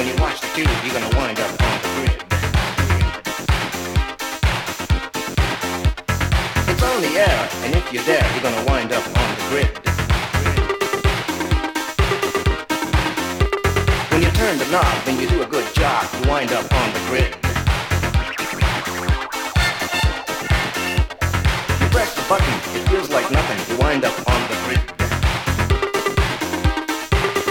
When you watch the tube, you're gonna wind up on the grid. It's on the air, and if you're there, you're gonna wind up on the grid. When you turn the knob and you do a good job, you wind up on the grid. You press the button, it feels like nothing, you wind up on the grid.